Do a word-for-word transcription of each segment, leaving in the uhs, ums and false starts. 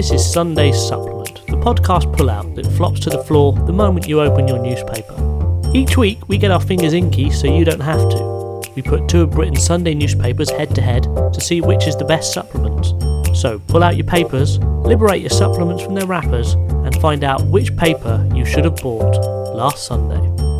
This is Sunday's Supplement, the podcast pullout that flops to the floor the moment you open your newspaper. Each week we get our fingers inky so you don't have to. We put two of Britain's Sunday newspapers head to head to see which is the best supplement. So pull out your papers, liberate your supplements from their wrappers, and find out which paper you should have bought last Sunday.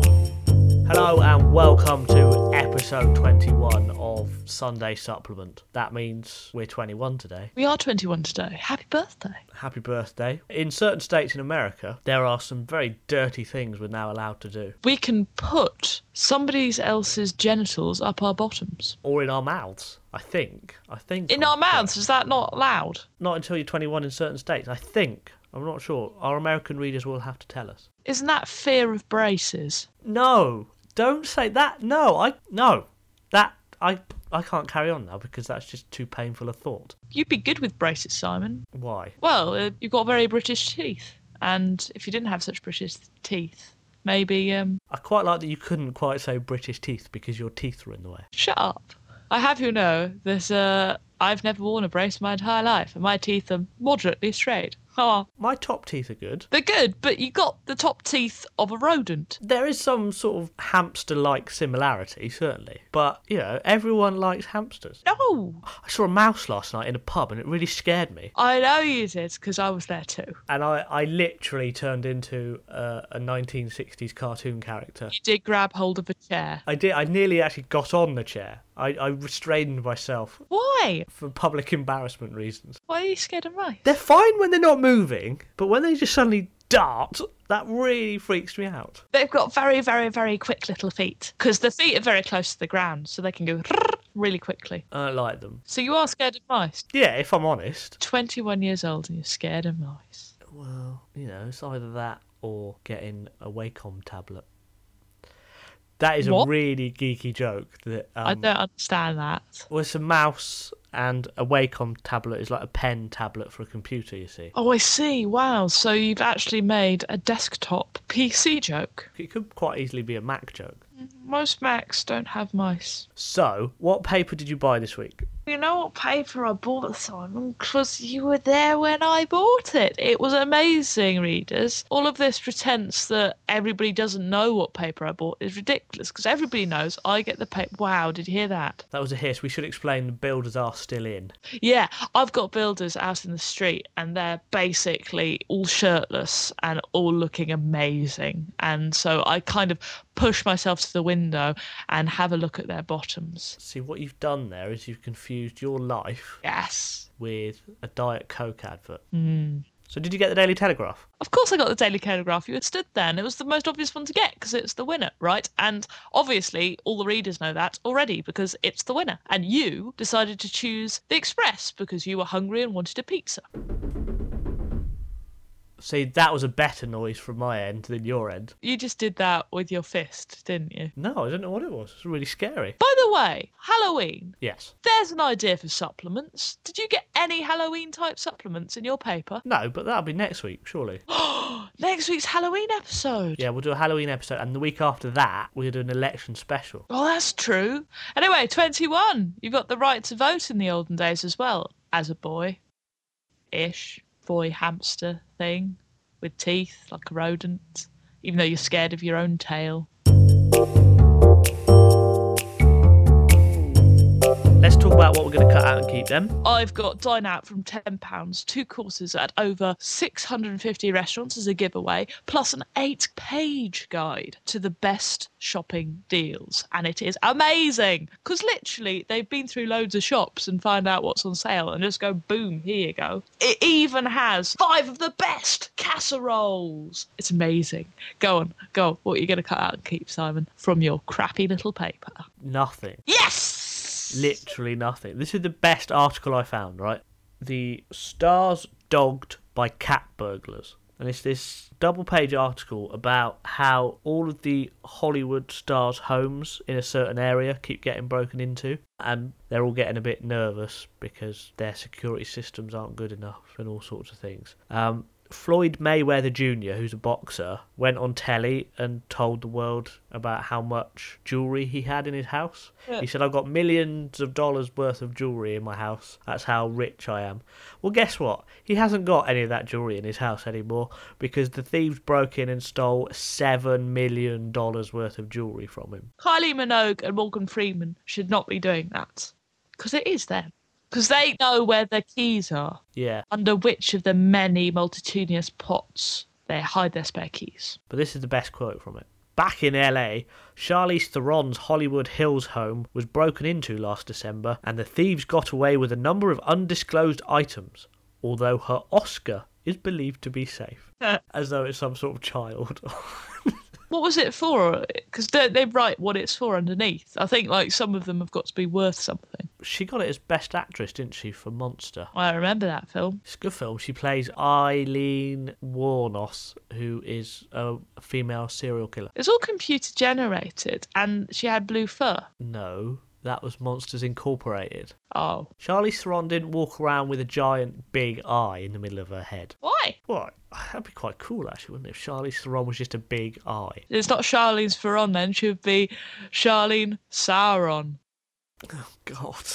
Hello and welcome to episode twenty-one of Sunday Supplement. That means we're twenty-one today. We are twenty-one today. Happy birthday. Happy birthday. In certain states in America, there are some very dirty things we're now allowed to do. We can put somebody else's genitals up our bottoms. Or in our mouths, I think. I think. In our mouths? Is that not allowed? Not until you're twenty-one in certain states, I think. I'm not sure. Our American readers will have to tell us. Isn't that fear of braces? No. Don't say that. No, I no. That I I can't carry on now because that's just too painful a thought. You'd be good with braces, Simon. Why? Well, uh, you've got very British teeth, and if you didn't have such British teeth, maybe um. I quite like that you couldn't quite say British teeth because your teeth were in the way. Shut up. I have you know that uh, I've never worn a brace my entire life, and my teeth are moderately straight. Oh. My top teeth are good. They're good, but you got the top teeth of a rodent. There is some sort of hamster-like similarity, certainly. But, you know, everyone likes hamsters. No! I saw a mouse last night in a pub and it really scared me. I know you did, because I was there too. And I, I literally turned into uh, a nineteen sixties cartoon character. You did grab hold of a chair. I did. I nearly actually got on the chair. I, I restrained myself. Why? For public embarrassment reasons. Why are you scared of mice? They're fine when they're not moving, but when they just suddenly dart, that really freaks me out. They've got very, very, very quick little feet, because the feet are very close to the ground, so they can go really quickly. I don't like them. So you are scared of mice? Yeah, if I'm honest. twenty-one years old and you're scared of mice. Well, you know, it's either that or getting a Wacom tablet. That is What? a really geeky joke. That um, I don't understand that. Well, it's a mouse and a Wacom tablet is like a pen tablet for a computer, you see. Oh, I see. Wow. So you've actually made a desktop P C joke. It could quite easily be a Mac joke. Most Macs don't have mice. So, what paper did you buy this week? You know what paper I bought, Simon? Because you were there when I bought it. It was amazing, readers. All of this pretense that everybody doesn't know what paper I bought is ridiculous, because everybody knows I get the paper. Wow, did you hear that? That was a hiss. We should explain the builders are still in. Yeah, I've got builders out in the street, and they're basically all shirtless and all looking amazing. And so I kind of push myself to the window and have a look at their bottoms. See, what you've done there is you've confused your life Yes. with a Diet Coke advert. Mm. So did you get the Daily Telegraph? Of course I got the Daily Telegraph. You had stood there, and it was the most obvious one to get because it's the winner, right? And obviously all the readers know that already because it's the winner. And you decided to choose the Express because you were hungry and wanted a pizza. See, that was a better noise from my end than your end. You just did that with your fist, didn't you? No, I don't know what it was. It was really scary. By the way, Halloween. Yes. There's an idea for supplements. Did you get any Halloween-type supplements in your paper? No, but that'll be next week, surely. Next week's Halloween episode. Yeah, we'll do a Halloween episode, and the week after that, we'll do an election special. Oh, that's true. Anyway, twenty-one. You've got the right to vote in the olden days as well, as a boy. Ish. Boy hamster thing with teeth like a rodent, even though you're scared of your own tail. Let's talk about what we're going to cut out and keep then. I've got dine out from ten pounds, two courses at over six hundred fifty restaurants as a giveaway, plus an eight-page guide to the best shopping deals. And it is amazing, because literally they've been through loads of shops and find out what's on sale and just go, boom, here you go. It even has five of the best casseroles. It's amazing. Go on, go. What are you going to cut out and keep, Simon, from your crappy little paper? Nothing. Yes! Literally nothing. This is the best article I found, right? The Stars Dogged by Cat Burglars. And it's this double-page article about how all of the Hollywood stars' homes in a certain area keep getting broken into. And they're all getting a bit nervous because their security systems aren't good enough and all sorts of things. Um, Floyd Mayweather Junior, who's a boxer, went on telly and told the world about how much jewellery he had in his house. Yeah. He said, I've got millions of dollars worth of jewellery in my house. That's how rich I am. Well, guess what? He hasn't got any of that jewellery in his house anymore because the thieves broke in and stole seven million dollars worth of jewellery from him. Kylie Minogue and Morgan Freeman should not be doing that because it is them. Because they know where their keys are. Yeah. Under which of the many multitudinous pots they hide their spare keys. But this is the best quote from it. Back in L A, Charlize Theron's Hollywood Hills home was broken into last December, and the thieves got away with a number of undisclosed items, although her Oscar is believed to be safe. As though it's some sort of child. What was it for? Because they, they write what it's for underneath. I think like some of them have got to be worth something. She got it as Best Actress, didn't she, for Monster? I remember that film. It's a good film. She plays Eileen Wuornos, who is a female serial killer. It's all computer generated, and she had blue fur. No, that was Monsters Incorporated. Oh. Charlize Theron didn't walk around with a giant big eye in the middle of her head. Why? Well, that'd be quite cool, actually, wouldn't it? If Charlize Theron was just a big eye. It's not Charlize Theron, then. She would be Charlene Sauron. Oh, God.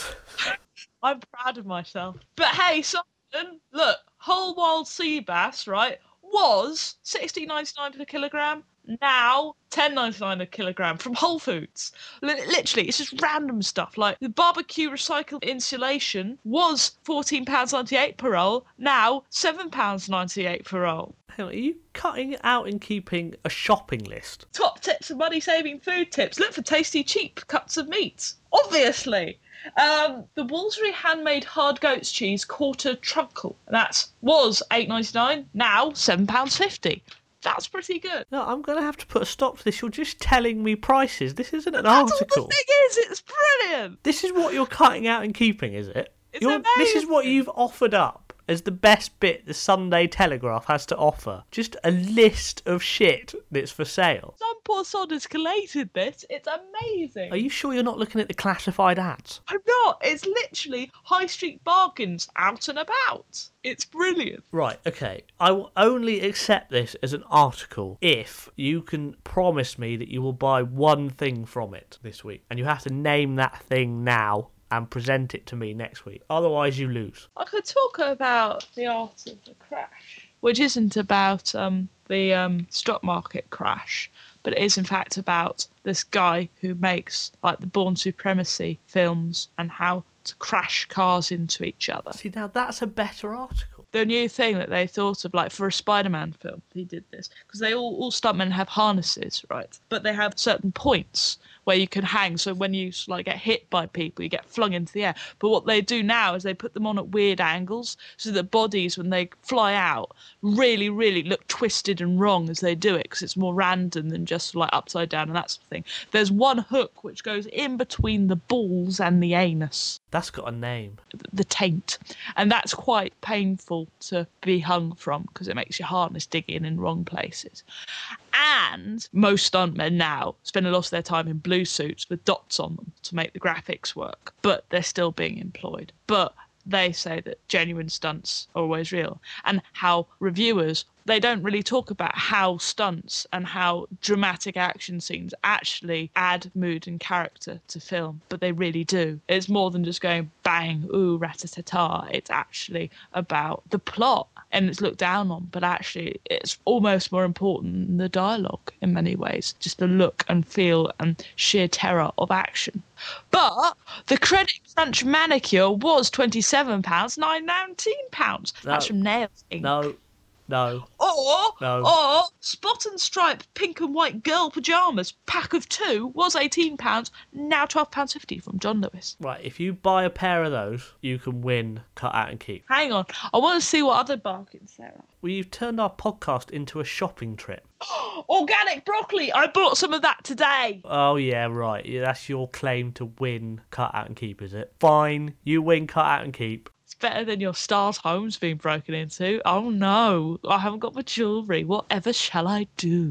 I'm proud of myself. But hey, Simon, look, whole wild sea bass, right, was sixteen ninety-nine per kilogram. Now ten ninety-nine a kilogram from Whole Foods. L- literally, it's just random stuff. Like the barbecue recycled insulation was fourteen pounds ninety-eight per roll. Now seven pounds ninety-eight per roll. Hang on, are you cutting out and keeping a shopping list? Top tips and money-saving food tips. Look for tasty, cheap cuts of meat. Obviously. Um, the Wolseley handmade hard goat's cheese quarter trunkle. That was eight ninety-nine. Now seven pounds fifty. That's pretty good. No, I'm going to have to put a stop to this. You're just telling me prices. This isn't an That's article. All the thing is, it's brilliant. This is what you're cutting out and keeping, is it? It's You're, amazing. This is what you've offered up as the best bit the Sunday Telegraph has to offer. Just a list of shit that's for sale. Some poor sod has collated this. It's amazing. Are you sure you're not looking at the classified ads? I'm not. It's literally high street bargains out and about. It's brilliant. Right, okay. I will only accept this as an article if you can promise me that you will buy one thing from it this week. And you have to name that thing now and present it to me next week. Otherwise, you lose. I could talk about the art of the crash, which isn't about um, the um, stock market crash, but it is in fact about this guy who makes like the Bourne Supremacy films and how to crash cars into each other. See, now that's a better article. The new thing that they thought of, like for a Spider-Man film, he did this because they all, all stuntmen have harnesses, right? But they have certain points where you can hang. So when you like get hit by people, you get flung into the air. But what they do now is they put them on at weird angles so that bodies, when they fly out, really, really look twisted and wrong as they do it because it's more random than just like upside down and that sort of thing. There's one hook which goes in between the balls and the anus. That's got a name. The taint. And that's quite painful to be hung from because it makes your harness dig in in wrong places. And most stuntmen now spend a lot of their time in blue suits with dots on them to make the graphics work, but they're still being employed. But they say that genuine stunts are always real, and how reviewers, they don't really talk about how stunts and how dramatic action scenes actually add mood and character to film, but they really do. It's more than just going bang, ooh, rat-a-ta-ta. It's actually about the plot, and it's looked down on, but actually it's almost more important than the dialogue in many ways, just the look and feel and sheer terror of action. But the credit crunch manicure was twenty-seven pounds, nine nineteen pounds. No. That's from Nails Incorporated. No. No. Or, No. or spot and stripe pink and white girl pyjamas, pack of two, was eighteen pounds, now twelve pounds fifty from John Lewis. Right, if you buy a pair of those, you can win Cut Out and Keep. Hang on, I want to see what other bargains there are. Well, you've turned our podcast into a shopping trip. Organic broccoli, I bought some of that today. Oh, yeah, right. Yeah, that's your claim to win Cut Out and Keep, is it? Fine, you win Cut Out and Keep. It's better than your star's home's being broken into. Oh no, I haven't got my jewellery. Whatever shall I do?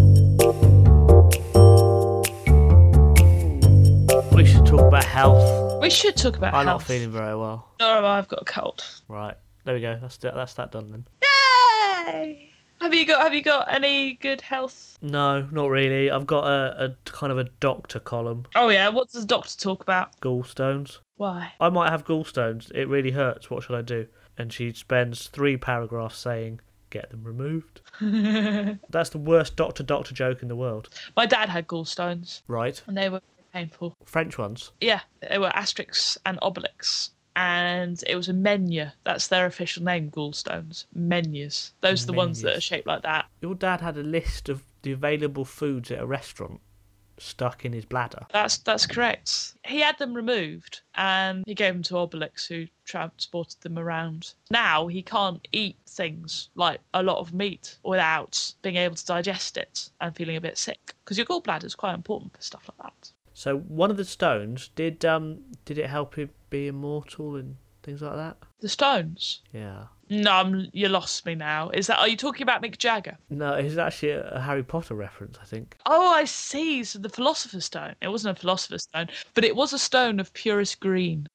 We should talk about health. We should talk about I'm health. not feeling very well. No, I've got a cold. Right, there we go. That's that's that done then. Yay! Have you got Have you got any good health? No, not really. I've got a, a kind of a doctor column. Oh yeah, what does the doctor talk about? Gallstones. Why? I might have gallstones. It really hurts. What should I do? And she spends three paragraphs saying, get them removed. That's the worst doctor-doctor joke in the world. My dad had gallstones, Right. and they were painful. French ones? Yeah, they were Asterix and Obelix. And it was a menu. That's their official name, gallstones. Menus. Those are the ones that are Menus. shaped like that. Your dad had a list of the available foods at a restaurant stuck in his bladder. That's that's correct. He had them removed, and he gave them to Obelix, who transported them around. Now he can't eat things like a lot of meat without being able to digest it and feeling a bit sick, because your gallbladder is quite important for stuff like that. So one of the stones, did um did it help him be immortal and things like that? The stones. Yeah. No, I'm, you lost me now. Is that? Are you talking about Mick Jagger? No, it's actually a, a Harry Potter reference, I think. Oh, I see. So the Philosopher's Stone. It wasn't a Philosopher's Stone, but it was a stone of purest green.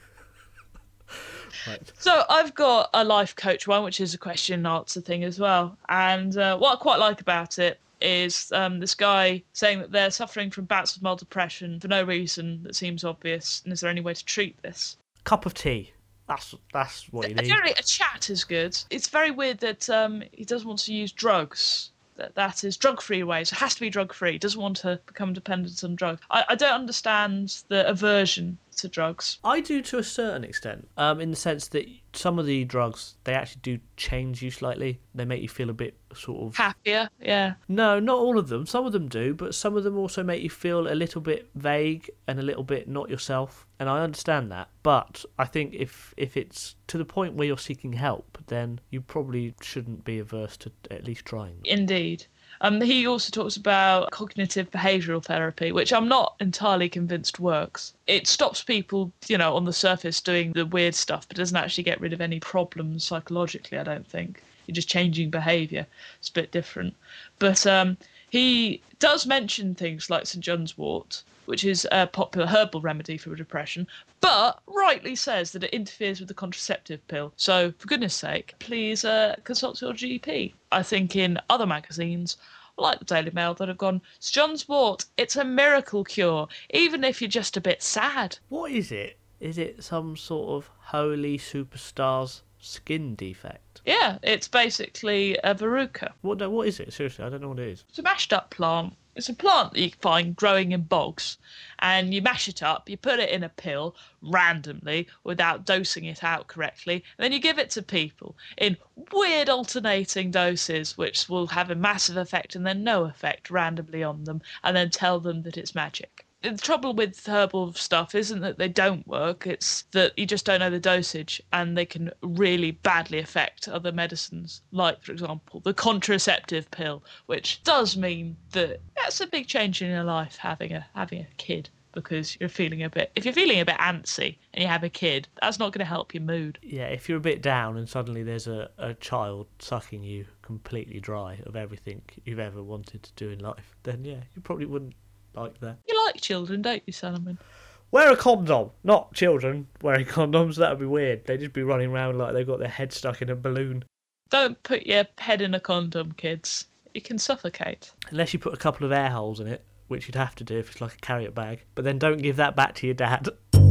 Right. So I've got a life coach one, which is a question and answer thing as well. And uh, what I quite like about it is um, this guy saying that they're suffering from bouts of mild depression for no reason that seems obvious. And is there any way to treat this? Cup of tea. That's that's what you need. Generally, a chat is good. It's very weird that um, he doesn't want to use drugs. That that is drug-free ways. It has to be drug-free. He doesn't want to become dependent on drugs. I, I don't understand the aversion to drugs. I do to a certain extent, um, in the sense that some of the drugs, they actually do change you slightly. They make you feel a bit sort of... Happier, yeah. No, not all of them. Some of them do, but some of them also make you feel a little bit vague and a little bit not yourself. And I understand that. But I think if if it's to the point where you're seeking help, then you probably shouldn't be averse to at least trying. Indeed. Um, he also talks about cognitive behavioural therapy, which I'm not entirely convinced works. It stops people, you know, on the surface doing the weird stuff, but doesn't actually get rid of any problems psychologically, I don't think. You're just changing behaviour. It's a bit different. But um, he does mention things like St John's wort, which is a popular herbal remedy for depression, but rightly says that it interferes with the contraceptive pill. So, for goodness sake, please uh, consult your G P. I think in other magazines, like the Daily Mail, that have gone, St John's wort, it's a miracle cure, even if you're just a bit sad. What is it? Is it some sort of holy superstar's skin defect? Yeah, it's basically a verruca. What, no, what is it? Seriously, I don't know what it is. It's a mashed up plant. It's a plant that you find growing in bogs, and you mash it up, you put it in a pill randomly without dosing it out correctly, and then you give it to people in weird alternating doses, which will have a massive effect and then no effect randomly on them, and then tell them that it's magic. The trouble with herbal stuff isn't that they don't work, it's that you just don't know the dosage, and they can really badly affect other medicines, like, for example, the contraceptive pill, which does mean that that's a big change in your life, having a having a kid, because you're feeling a bit... If you're feeling a bit antsy and you have a kid, that's not going to help your mood. Yeah, if you're a bit down and suddenly there's a, a child sucking you completely dry of everything you've ever wanted to do in life, then yeah, you probably wouldn't like that. You like children, don't you, Solomon? Wear a condom. Not children wearing condoms. That would be weird. They'd just be running around like they've got their head stuck in a balloon. Don't put your head in a condom, kids. You can suffocate. Unless you put a couple of air holes in it, which you'd have to do if it's like a carrier bag. But then don't give that back to your dad. Do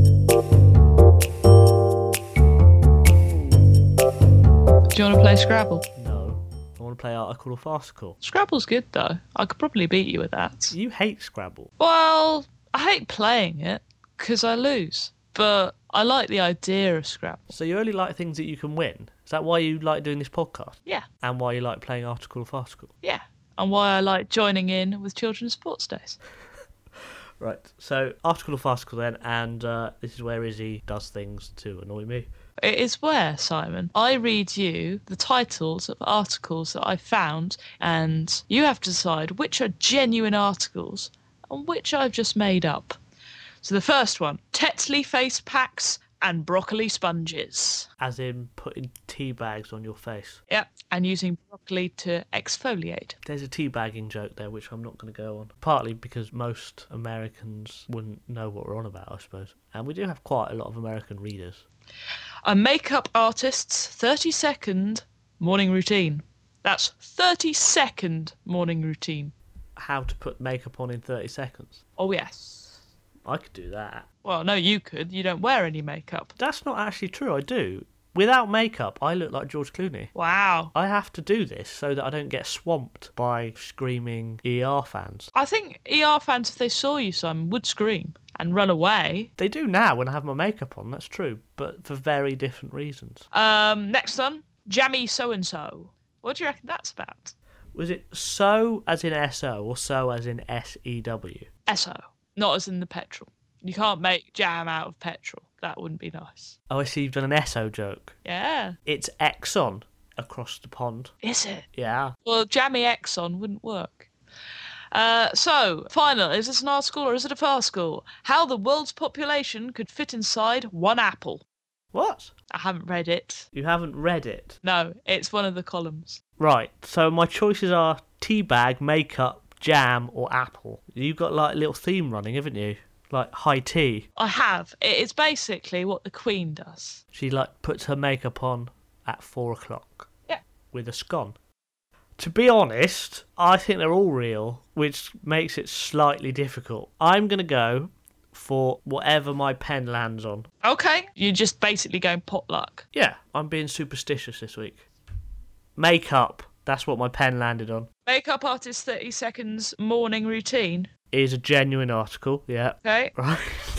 you want to play Scrabble? No. I want to play Article or Farcical. Scrabble's good, though. I could probably beat you with that. You hate Scrabble. Well, I hate playing it, because I lose. But I like the idea of Scrabble. So you only like things that you can win? Is that why you like doing this podcast? Yeah. And why you like playing Article or Farcical? Yeah. And why I like joining in with Children's Sports Days. Right. So Article or Farcical then, and uh, this is where Izzy does things to annoy me. It is where, Simon, I read you the titles of articles that I found, and you have to decide which are genuine articles and which I've just made up. So the first one, Tetley face packs and broccoli sponges. As in putting tea bags on your face. Yep, and using broccoli to exfoliate. There's a teabagging joke there, which I'm not going to go on. Partly because most Americans wouldn't know what we're on about, I suppose. And we do have quite a lot of American readers. A makeup artist's thirty second morning routine. That's thirty second morning routine. How to put makeup on in thirty seconds. Oh, yes. I could do that. Well, no, you could. You don't wear any makeup. That's not actually true, I do. Without makeup, I look like George Clooney. Wow. I have to do this so that I don't get swamped by screaming E R fans. I think E R fans, if they saw you, Simon, would scream and run away. They do now when I have my makeup on, that's true, but for very different reasons. Um, next one, Jammy So-and-so. What do you reckon that's about? Was it so as in S O or so as in S E W? S O, not as in the petrol. You can't make jam out of petrol. That wouldn't be nice. Oh, I see you've done an S O joke. Yeah. It's Exxon across the pond. Is it? Yeah. Well, Jammy Exxon wouldn't work. Uh, so, final, is this an article or is it a farcical? How the world's population could fit inside one apple. What? I haven't read it. You haven't read it? No, it's one of the columns. Right, so my choices are teabag, makeup, jam, or apple. You've got like a little theme running, haven't you? Like high tea. I have. It's basically what the Queen does. She like puts her makeup on at four o'clock. Yeah. With a scone. To be honest, I think they're all real, which makes it slightly difficult. I'm going to go for whatever my pen lands on. Okay. You're just basically going potluck. Yeah, I'm being superstitious this week. Makeup. That's what my pen landed on. Makeup artist thirty seconds morning routine. Is a genuine article, yeah. Okay. Right.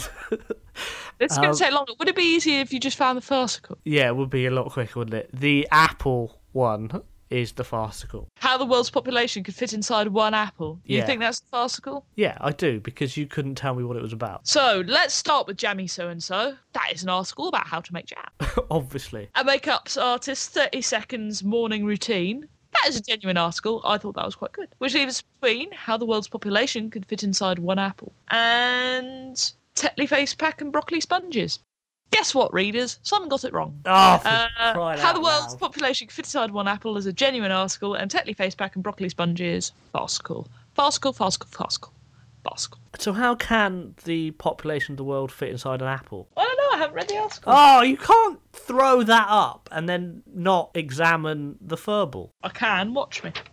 It's going to Um, take longer. Would it be easier if you just found the farcical? Yeah, it would be a lot quicker, wouldn't it? The apple one is the farcical. How the world's population could fit inside one apple. You Yeah. think that's the farcical? Yeah, I do, because you couldn't tell me what it was about. So let's start with Jammy So-and-so. That is an article about how to make jam. Obviously. A makeup artist thirty seconds morning routine. That is a genuine article. I thought that was quite good. Which leaves us between how the world's population could fit inside one apple and Tetley face pack and broccoli sponges. Guess what, readers? Simon got it wrong. Oh, for Uh, crying how out the world's loud. population could fit inside one apple is a genuine article, and Tetley face pack and broccoli sponges, farcical. Farcical, farcical, farcical, farcical. So how can the population of the world fit inside an apple? I don't know, I haven't read the article. Oh, you can't throw that up and then not examine the furball. I can, watch me.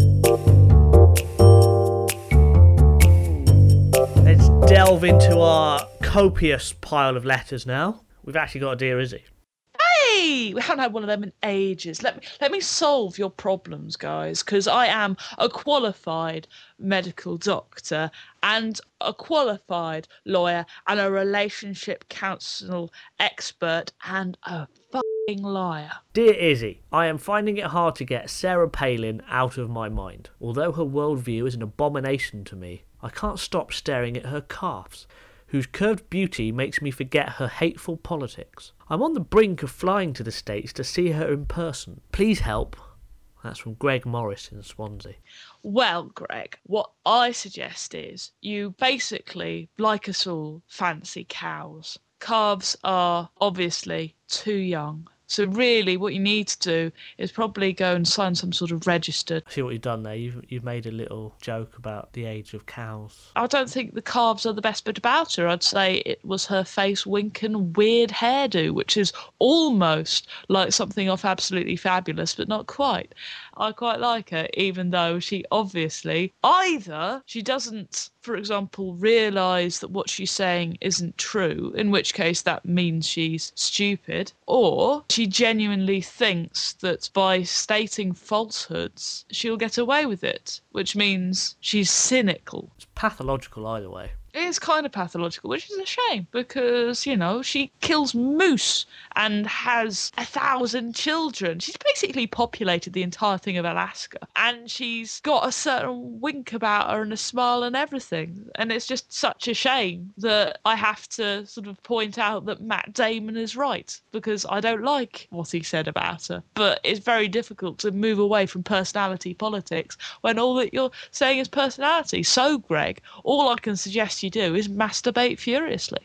Let's delve into our copious pile of letters now. We've actually got a Dear Izzy. Hey, we haven't had one of them in ages. Let me let me solve your problems, guys, because I am a qualified medical doctor and a qualified lawyer and a relationship counsel expert and a fucking liar. Dear Izzy, I am finding it hard to get Sarah Palin out of my mind. Although her worldview is an abomination to me, I can't stop staring at her calves, whose curved beauty makes me forget her hateful politics. I'm on the brink of flying to the States to see her in person. Please help. That's from Greg Morris in Swansea. Well, Greg, what I suggest is you basically, like us all, fancy cows. Calves are obviously too young. So really what you need to do is probably go and sign some sort of registered. I see what you've done there. You've, you've made a little joke about the age of cows. I don't think the calves are the best bit about her. I'd say it was her face wink and weird hairdo, which is almost like something off Absolutely Fabulous, but not quite. I quite like her, even though she obviously either she doesn't, for example, realise that what she's saying isn't true, in which case that means she's stupid, or she genuinely thinks that by stating falsehoods she'll get away with it, which means she's cynical. It's pathological either way. It is kind of pathological, which is a shame because, you know, she kills moose and has a thousand children. She's basically populated the entire thing of Alaska, and she's got a certain wink about her and a smile and everything. And it's just such a shame that I have to sort of point out that Matt Damon is right, because I don't like what he said about her. But it's very difficult to move away from personality politics when all that you're saying is personality. So, Greg, all I can suggest you do is masturbate furiously.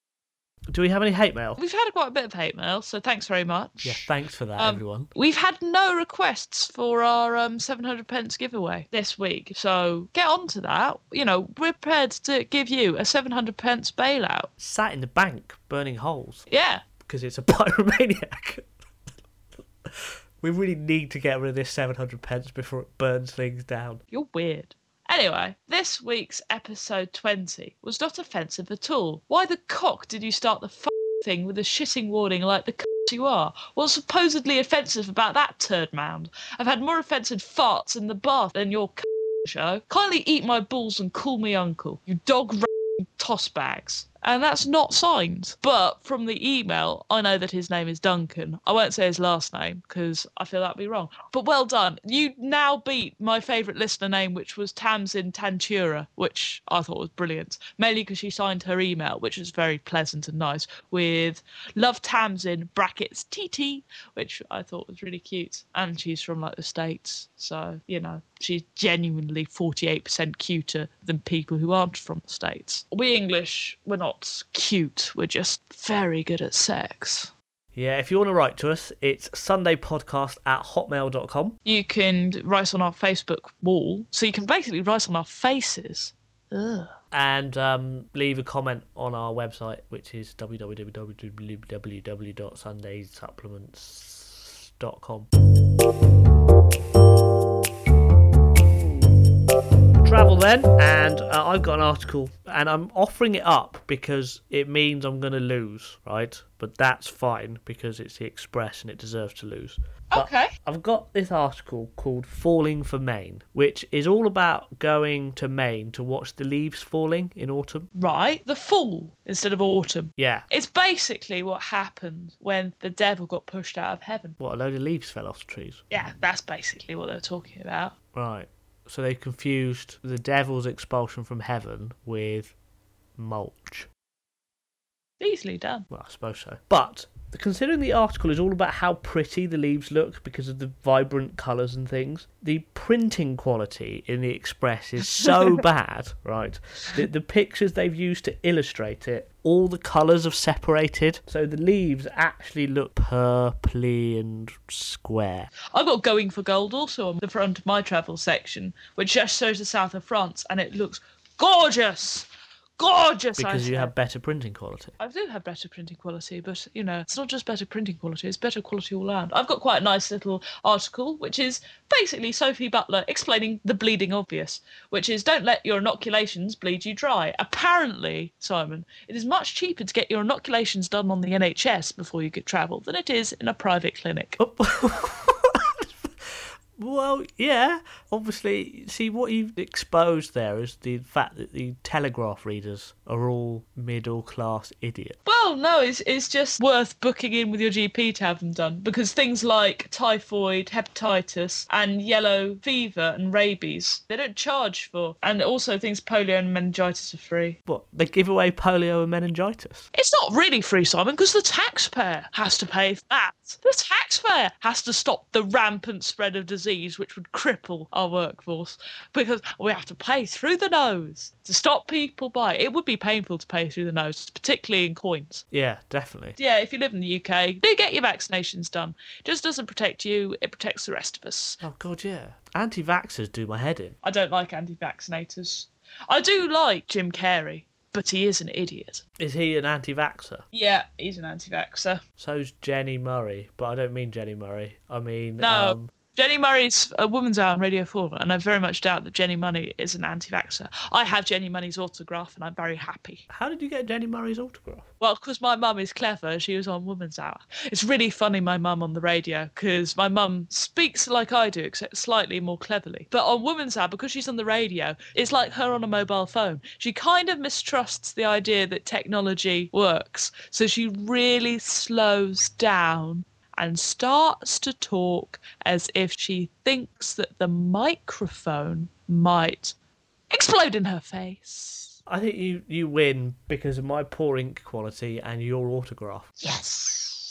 Do we have any hate mail? We've had quite a bit of hate mail, so thanks very much. Yeah, thanks for that, Um, everyone. We've had no requests for our um, seven hundred pence giveaway this week, so get on to that. You know, we're prepared to give you a seven hundred pence bailout. Sat in the bank, burning holes, Yeah. because it's a pyromaniac. We really need to get rid of this seven hundred pence before it burns things down. You're weird. Anyway, this week's episode twenty was not offensive at all. Why the cock did you start the f*** thing with a shitting warning like the c*** you are? What's supposedly offensive about that turd mound? I've had more offensive farts in the bath than your c*** show. Kindly eat my balls and call me uncle, you dog r***ing toss bags. And that's not signed. But from the email, I know that his name is Duncan. I won't say his last name because I feel that'd be wrong. But well done. You now beat my favourite listener name, which was Tamsin Tantura, which I thought was brilliant. Mainly because she signed her email, which was very pleasant and nice, with Love Tamsin brackets T T, which I thought was really cute. And she's from like the States. So, you know, she's genuinely forty-eight percent cuter than people who aren't from the States. We English, we're not cute, we're just very good at sex. Yeah, if you want to write to us, it's sundaypodcast at hotmail dot com. You can write on our Facebook wall, so you can basically write on our faces. Ugh. And um, leave a comment on our website, which is w w w dot sunday supplements dot com. Travel then, and uh, I've got an article, and I'm offering it up because it means I'm going to lose, right? But that's fine because it's the Express and it deserves to lose. But okay. I've got this article called Falling for Maine, which is all about going to Maine to watch the leaves falling in autumn. Right, the fall instead of autumn. Yeah. It's basically what happened when the devil got pushed out of heaven. What, a load of leaves fell off the trees? Yeah, that's basically what they were talking about. Right. So they confused the devil's expulsion from heaven with mulch. Easily done. Well, I suppose so. But considering the article is all about how pretty the leaves look because of the vibrant colours and things, the printing quality in the Express is so bad, right? The, the pictures they've used to illustrate it, all the colours have separated, so the leaves actually look purpley and square. I've got Going for Gold also on the front of my travel section, which just shows the south of France, and it looks gorgeous! Gorgeous! Because you have better printing quality. I do have better printing quality, but, you know, it's not just better printing quality, it's better quality all round. I've got quite a nice little article, which is basically Sophie Butler explaining the bleeding obvious, which is don't let your inoculations bleed you dry. Apparently, Simon, it is much cheaper to get your inoculations done on the N H S before you could travel than it is in a private clinic. Oh. Well, yeah, obviously, see, what you've exposed there is the fact that the Telegraph readers are all middle-class idiots. Well, no, it's, it's just worth booking in with your G P to have them done, because things like typhoid, hepatitis, and yellow fever and rabies, they don't charge for. And also things polio and meningitis are free. What, they give away polio and meningitis? It's not really free, Simon, because the taxpayer has to pay for that. The taxpayer has to stop the rampant spread of disease, which would cripple our workforce, because we have to pay through the nose to stop people buying. It would be painful to pay through the nose, particularly in coins. Yeah, definitely. Yeah, if you live in the U K, do get your vaccinations done. It just doesn't protect you, it protects the rest of us. Oh, God, yeah. Anti-vaxxers do my head in. I don't like anti-vaccinators. I do like Jim Carrey, but he is an idiot. Is he an anti-vaxxer? Yeah, he's an anti-vaxxer. So's Jenny Murray, but I don't mean Jenny Murray. I mean... No. Um... Jenny Murray's a Woman's Hour on Radio four, and I very much doubt that Jenny Money is an anti-vaxxer. I have Jenny Money's autograph, and I'm very happy. How did you get Jenny Murray's autograph? Well, because my mum is clever. She was on Woman's Hour. It's really funny, my mum on the radio, because my mum speaks like I do, except slightly more cleverly. But on Woman's Hour, because she's on the radio, it's like her on a mobile phone. She kind of mistrusts the idea that technology works, so she really slows down and starts to talk as if she thinks that the microphone might explode in her face. I think you, you win because of my poor ink quality and your autograph. Yes.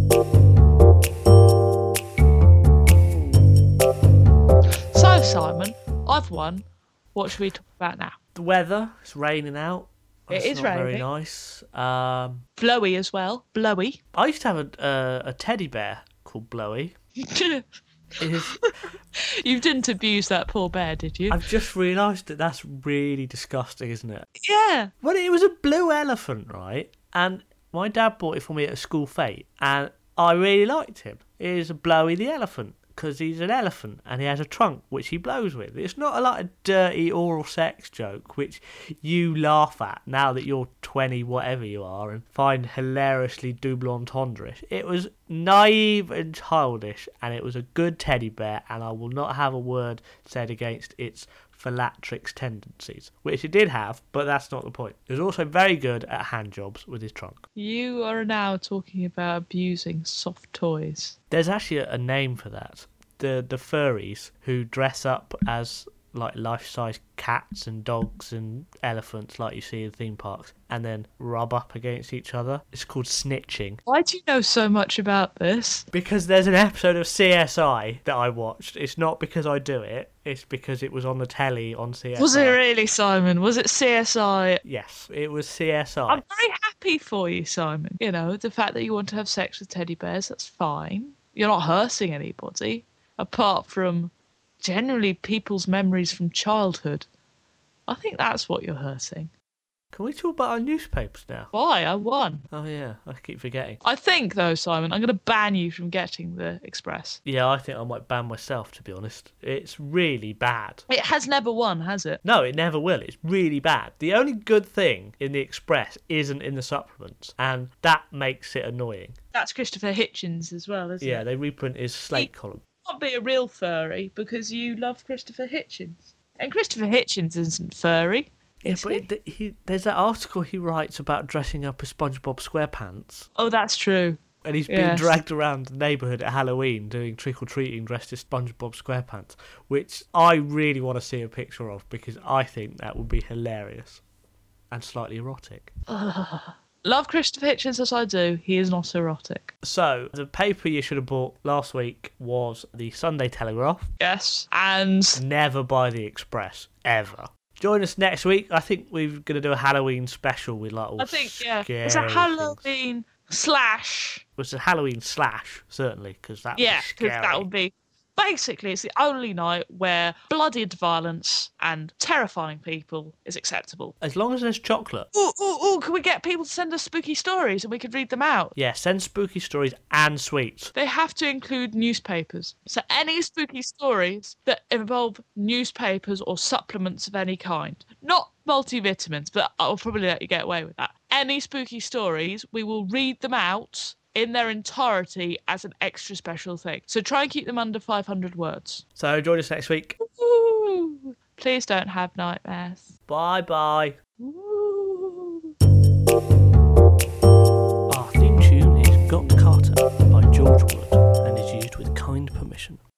So, Simon, I've won. What should we talk about now? The weather. It's raining out. That's it is not raining. Very nice. Um, Blowy as well. Blowy. I used to have a uh, a teddy bear called Blowy. Is... You didn't abuse that poor bear, did you? I've just realised that that's really disgusting, isn't it? Yeah. Well, it was a blue elephant, right? And my dad bought it for me at a school fete, and I really liked him. Is Blowy the Elephant, because he's an elephant and he has a trunk which he blows with. It's not a like a dirty oral sex joke which you laugh at now that you're twenty whatever you are and find hilariously double entendre. It was naive and childish, and it was a good teddy bear, and I will not have a word said against its philatrix tendencies, which it did have, but that's not the point. It was also very good at hand jobs with his trunk. You are now talking about abusing soft toys. There's actually a, a name for that. The the furries who dress up as like life-size cats and dogs and elephants like you see in theme parks and then rub up against each other. It's called snitching. Why do you know so much about this? Because there's an episode of C S I that I watched. It's not because I do it. It's because it was on the telly on C S I. Was it really, Simon? Was it C S I? Yes, it was C S I. I'm very happy for you, Simon. You know, the fact that you want to have sex with teddy bears, that's fine. You're not hurting anybody, apart from generally people's memories from childhood. I think that's what you're hurting. Can we talk about our newspapers now? Why? I won. Oh yeah, I keep forgetting. I think, though, Simon, I'm going to ban you from getting the Express. Yeah, I think I might ban myself, to be honest. It's really bad. It has never won, has it? No, it never will. It's really bad. The only good thing in the Express isn't in the supplements, and that makes it annoying. That's Christopher Hitchens as well, isn't Yeah, it? they reprint his Slate column. Not be a real furry because you love Christopher Hitchens. And Christopher Hitchens isn't furry. Yeah, is but he? it, he, there's that article he writes about dressing up as SpongeBob SquarePants. Oh, that's true. And he's being Yes. dragged around the neighbourhood at Halloween doing trick-or-treating dressed as SpongeBob SquarePants, which I really want to see a picture of because I think that would be hilarious and slightly erotic. Love Christopher Hitchens as I do. He is not erotic. So, the paper you should have bought last week was the Sunday Telegraph. Yes. And Never buy the Express, ever. Join us next week. I think we're going to do a Halloween special with like all I think, yeah. scary It's a things. Halloween slash. It was a Halloween slash, certainly, because that Yeah, was because scary. that would be. Basically, it's the only night where bloodied violence and terrifying people is acceptable. As long as there's chocolate. Ooh, ooh, ooh, can we get people to send us spooky stories and we could read them out? Yeah, send spooky stories and sweets. They have to include newspapers. So any spooky stories that involve newspapers or supplements of any kind. Not multivitamins, but I'll probably let you get away with that. Any spooky stories, we will read them out in their entirety as an extra special thing. So try and keep them under five hundred words. So join us next week. Ooh, please don't have nightmares. Bye-bye. Ooh. Our theme tune is Got Carter by George